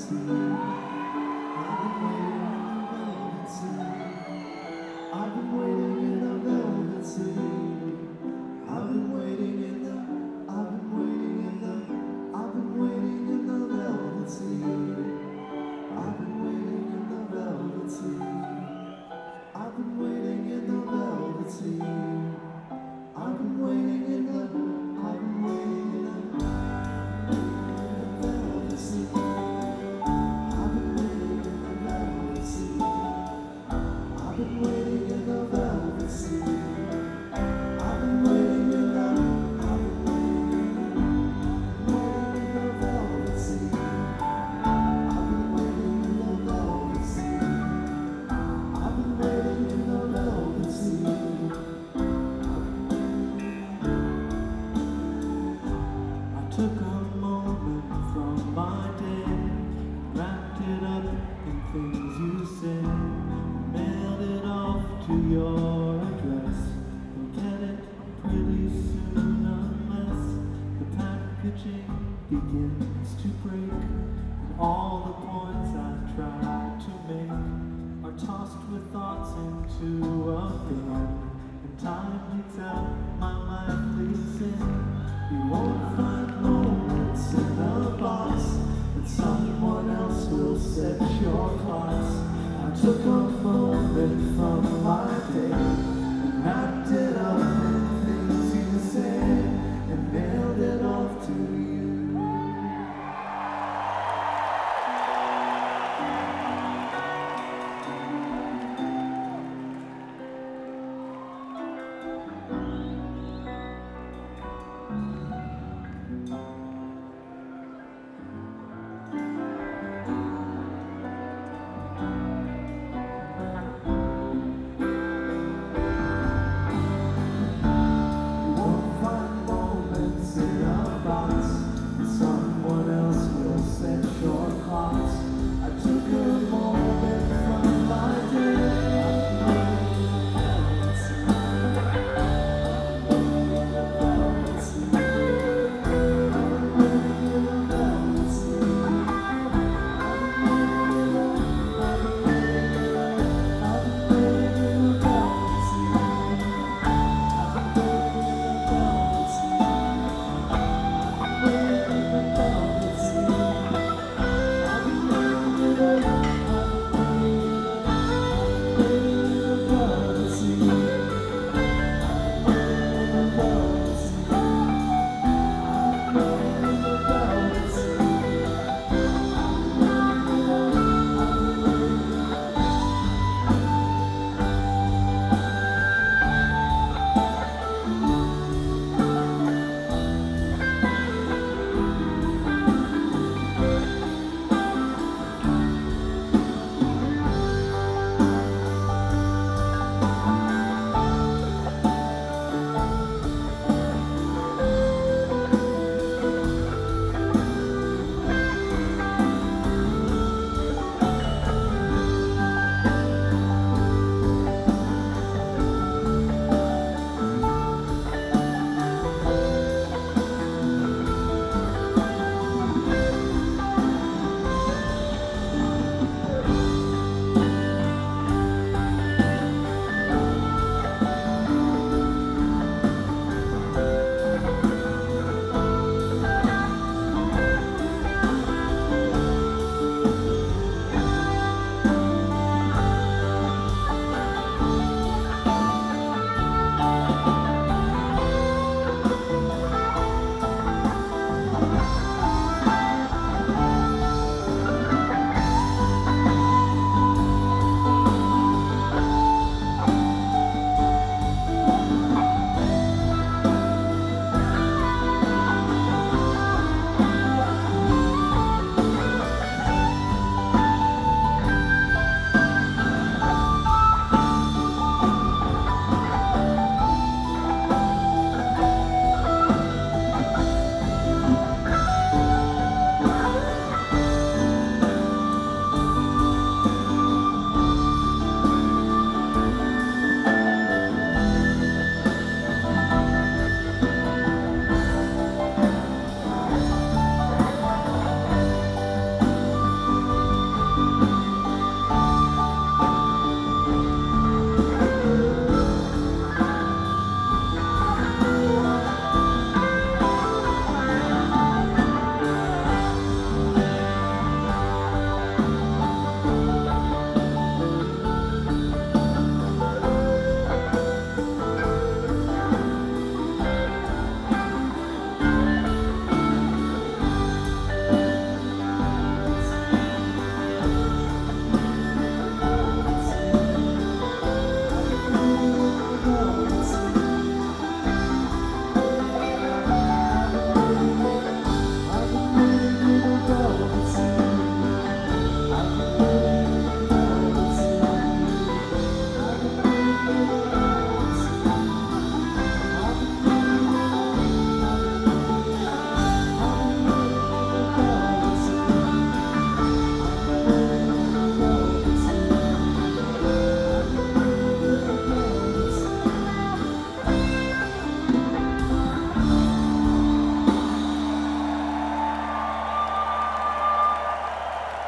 Took a moment from my day, wrapped it up in things you said, mailed it off to your address. You'll get it pretty soon unless the packaging begins to break, and all the points I tried to make are tossed with thoughts into a bin, and time leaks out, my life leaks in. You won't find moments in a box, but someone else will set your clocks. I took a moment